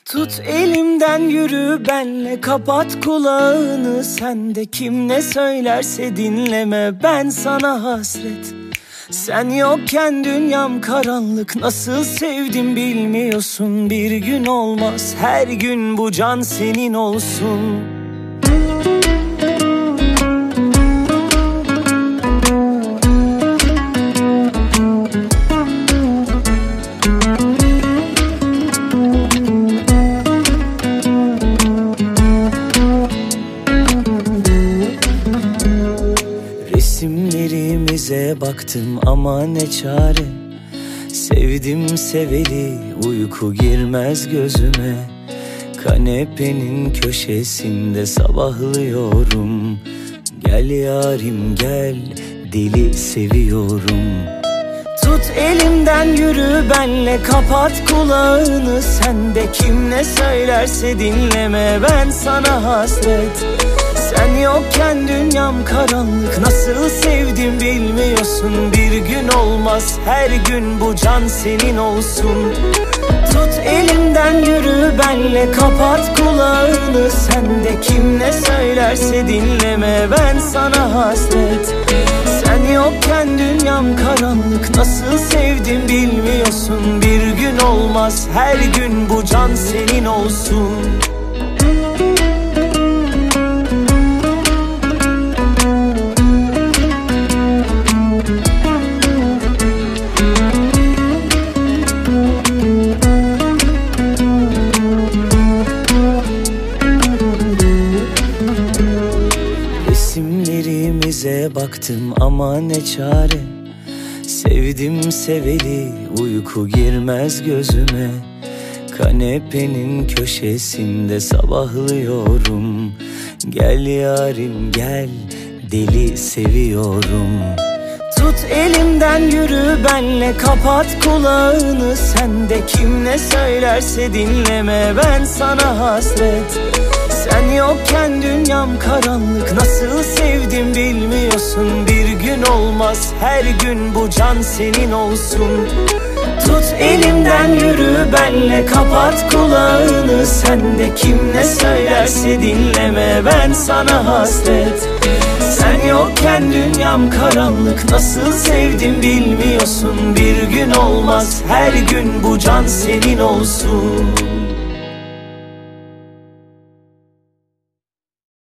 Tut elimden yürü benle, kapat kulağını. Sen de kim ne söylerse dinleme, ben sana hasret. Sen yokken dünyam karanlık, nasıl sevdim bilmiyorsun. Bir gün olmaz her gün bu can senin olsun. Resimlerimize baktım ama ne çare. Sevdim seveli, uyku girmez gözüme. Kanepenin köşesinde sabahlıyorum. Gel yarim gel, deli seviyorum. Tut elimden yürü benle, kapat kulağını. Sen de kim ne söylerse dinleme, ben sana hasret. Sen yokken dünyam karanlık, nasıl sevdim bilmiyorsun. Bir gün olmaz her gün bu can senin olsun. Tut elimden yürü benle, kapat kulağını. Sen de kim ne söylerse dinleme, ben sana hasret. Sen yokken dünyam karanlık, nasıl sevdim bilmiyorsun. Bir gün olmaz her gün bu can senin olsun. Resimlerimize baktım ama ne çare. Sevdim seveli, uyku girmez gözüme. Kanepenin köşesinde sabahlıyorum. Gel yarim gel, deli seviyorum. Tut elimden yürü benle, kapat kulağını. Sen de kim ne söylerse dinleme, ben sana hasret. Sen yokken dünyam karanlık, nasıl sevdim bilmiyorsun. Bir gün olmaz her gün bu can senin olsun. Tut elimden yürü benle, kapat kulağını. Sen de kim ne söylerse dinleme, ben sana hasret. Sen yokken dünyam karanlık, nasıl sevdim bilmiyorsun. Bir gün olmaz her gün bu can senin olsun.